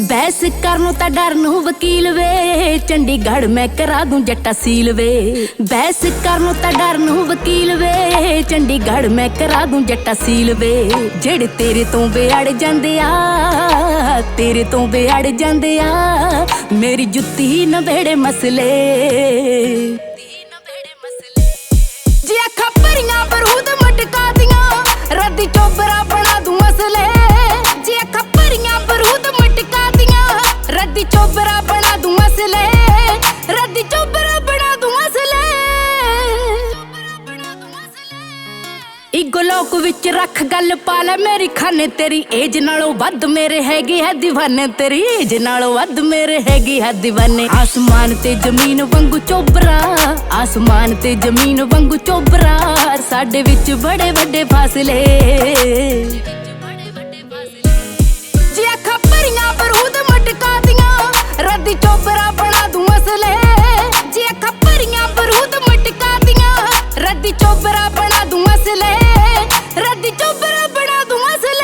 बहस करनों ता डर नूं वकील वे, चंडीगढ़ मैं करा दूं जट्टा सील वे। बहस करनों ता डर नूं वकील वे, चंडीगढ़ मैं करा दूं जट्टा सील वे। जेड़े तेरे तो बेअड़ जांदे आ, तेरे तो बेअड़ जांदे आ, मेरी जुत्ती नबेड़े मसले। जी अखां भरियां बरूद मटका दियां, रद्दी चोबरा बना दूं मसले। जी अखां भरियां बरूद मटका दियां, रद्दी चोबरा बना दूं मसले। रद्दी चोबरा बना दूं मसले। इगो लोक विच रख गल पाले मेरी खाने, तेरी एज नालों वध मेरे हैगे है दीवाने। तेरी एज नालों वध मेरे हैगे है दीवाने। आसमान ते जमीन वांगू चोबरा, आसमान ते जमीन वांगू चोबरा, साडे विच बड़े वड्डे फासले। जी अखां भरियां बरूद मटका दियां, रद्दी चोबरा बना दूं मसले। जी अखां भरियां बरूद मटका दियां, रद्दी चोबरा बना दूं मसले। रद्दी चोबरा बना दूं मसले।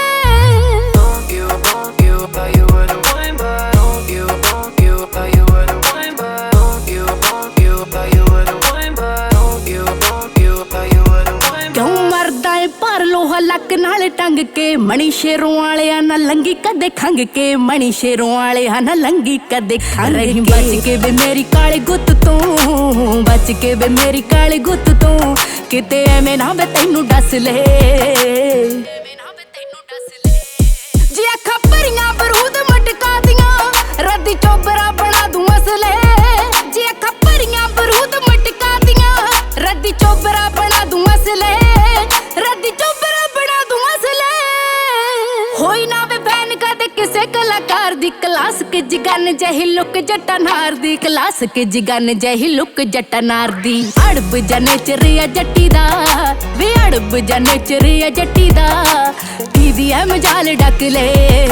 क्यों मरदा है पर लोहा लक नाल टंग के, मणी शेरों वालिया ना लंगी कदे खंग के। मणी शेरों वालिया ना लंगी कदे खंग के। बच के वे मेरी काली गुत्त तो, बच के वे मेरी काली गुत्त तो, किते एवें ना वे तैनू डस ले। जी अखां भरियां बरूद मटका दियां, रद्दी चोबरा बना दूं मसले। जी अखां भरियां बरूद मटका दियां, रद्दी चोबरा बना दूं मसले। रद्दी चोबरा बना दूं मसले। होई ना वे बैन कदे किसे कलाकार दी, क्लास के जिगन जही लुक जट्टा नार दी। क्लास के जिगन जही लुक जट्टा नार दी। अड़ब जाने चरिया जट्टी दा, वे अड़ब जाने चरिया जट्टी दा, दीदी है मजाल डक ले।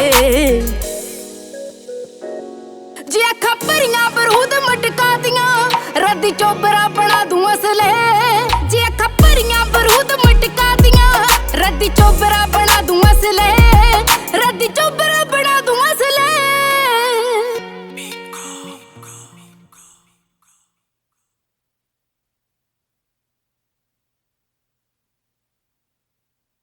जी अखां भरियां बरूद मटका दियां, रद्दी चोबरा बना दूं मसले। जी अखां भरियां बरूद मटका दियां, रद्दी चोबरा बना दूं मसले। रद्दी चोबरा